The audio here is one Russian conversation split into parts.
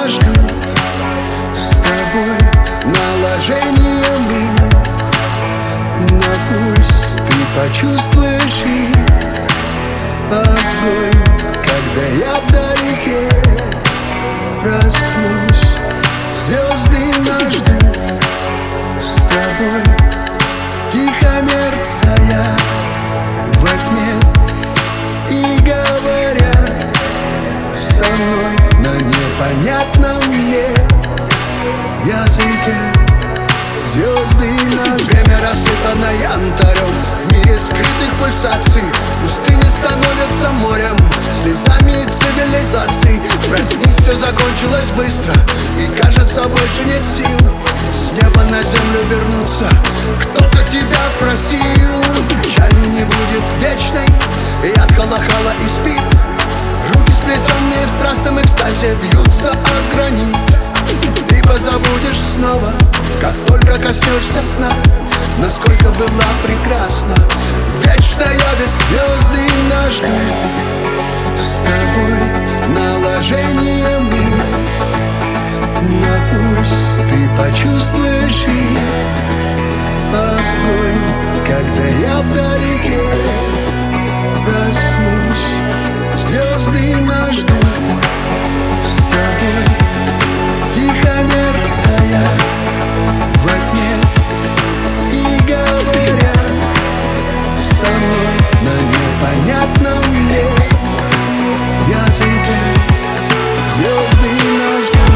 нас ждут с тобой наложением рук на пульс. Ты почувствуешь их огонь, когда я вдалеке проснусь. Звезды нас ждут с тобой, тихо мерцая во тьме и говоря со мной на непонятном мне языке. Звезды нас, время рассыпано янтарем. В мире скрытых пульсаций пустыни становятся морем, слезами цивилизаций. Проснись, все закончилось быстро, и кажется, больше нет сил с неба на землю вернуться. Кто-то тебя просил, печаль не будет вечной, яд халахала и спит. Руки, сплетенные в страстном экстазе, бьются о гранит. Ты позабудешь снова, как только коснешься сна, насколько была прекрасна вечная весь. Звезды нас ждут с тобой наложением рук на пульс. Ты почувствуешь их огонь, когда я вдалеке проснусь. Звезды нас ждут с тобой, тихо мерцая во тьме и говоря со мной на непонятном мне языке. Звезды нас ждут.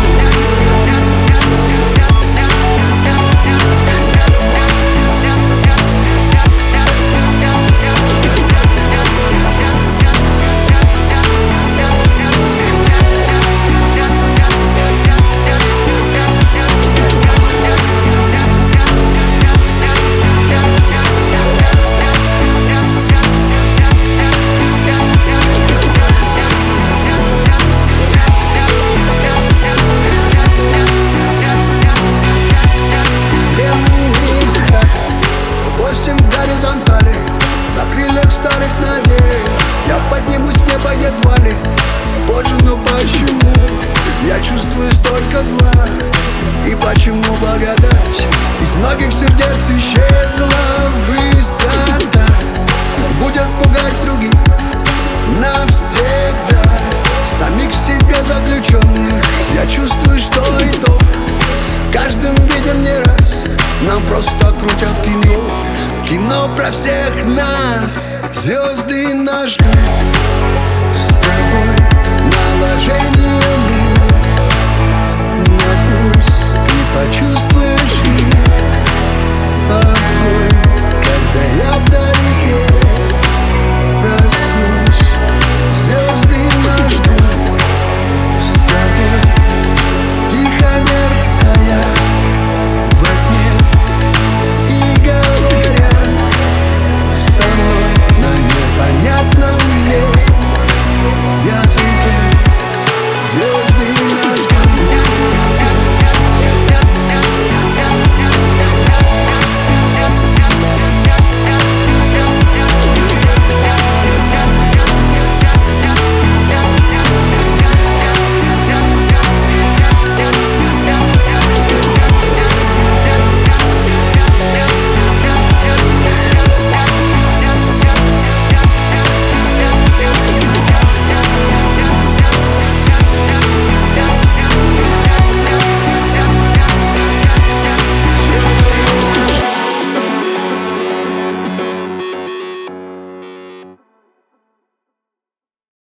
На крыльях старых надежд я поднимусь в небо едва ли. Боже, ну почему я чувствую столько зла? И почему благодать из многих сердец исчезла? Высота будет пугать других навсегда, самих в себе заключенных. Я чувствую, что итог каждым виден не раз. Нам просто крутят кино, кино про всех нас. Звезды нас ждут